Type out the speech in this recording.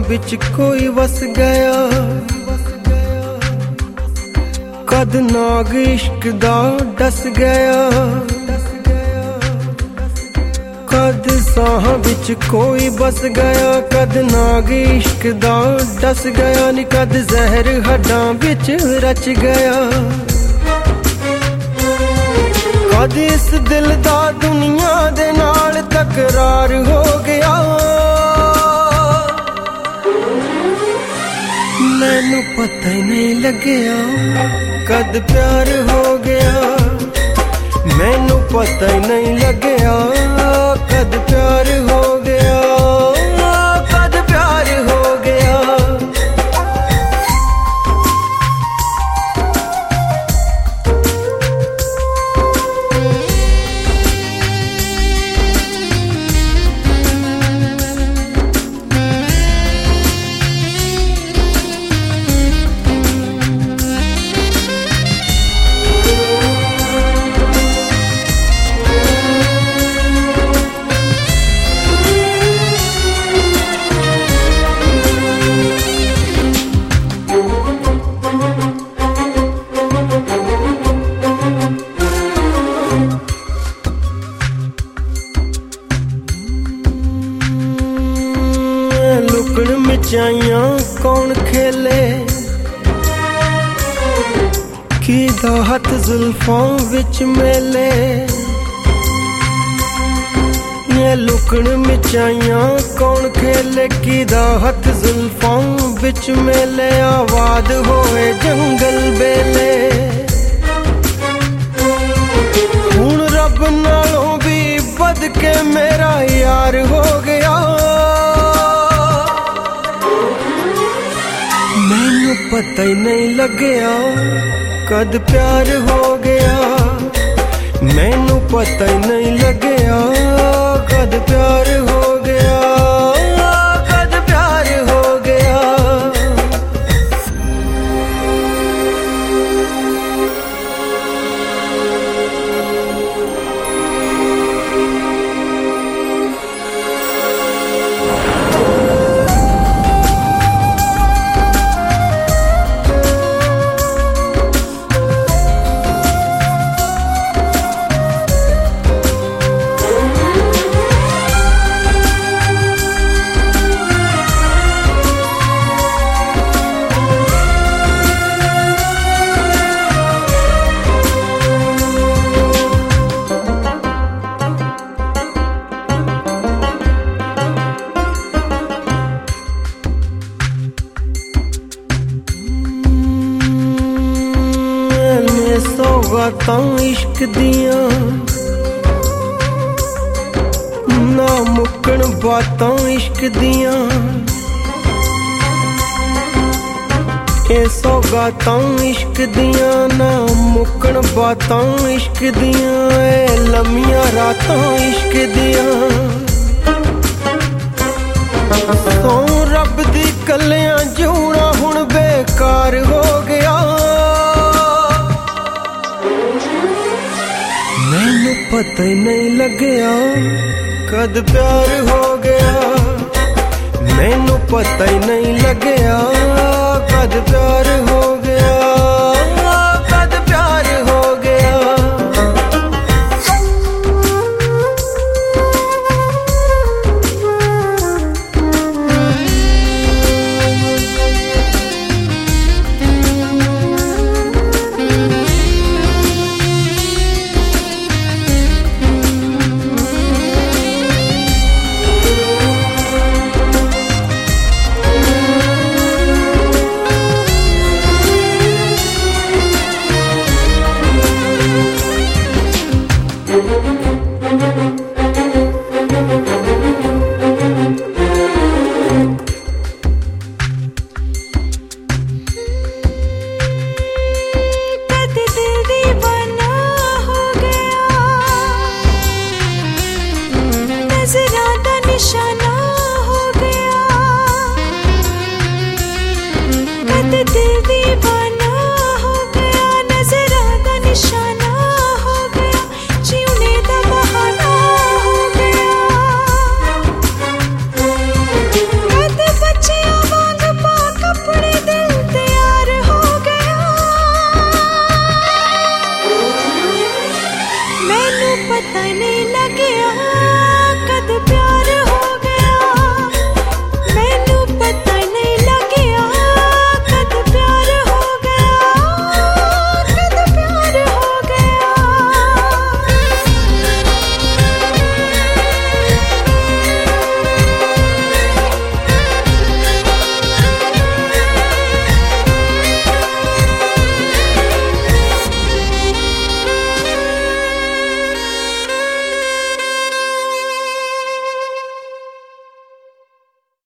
बिच कोई वस गया, कद नाग इश्क दा डस गया, कद साह बिच कोई बस गया, कद नाग इश्क दा डस गया नी, कद जहर हड्डां बिच रच गया, कद इस दिल दा दुनिया दे नाल तकरार हो गया। मैनू पता ही नहीं लगया कद प्यार हो गया, मैनू पता ही नहीं लगया कद प्यार हो गया, कद प्यार हो गया। लुकन मिचाइयां कौन खेले, किदा हथ जुल्फां विच मेले, ये लुकन मिचाइयां कौन खेले, किदा हथ जुल्फां विच मेले, आवाज होए जंगल बेले, हुण रब नालों भी बद के मेरा यार हो गया। मैनू पता ही नहीं लगया कद प्यार हो गया, मैनू पता ही नहीं लगया कद प्यार हो गया, कद प्यार हो गया। सौगातां इश्क दियां ना मुक्कण बातां इश्क दियां, ए सौगातां इश्क दियां ना मुक्कण बातां इश्क दियां, ए लम्मियां रातां इश्क दियां, सौ रब दी कलियां जूना हुण बेकार हो गया। मैनू पता ही नहीं लगया कद प्यार हो गया, मैनू पता ही नहीं लगया कद प्यार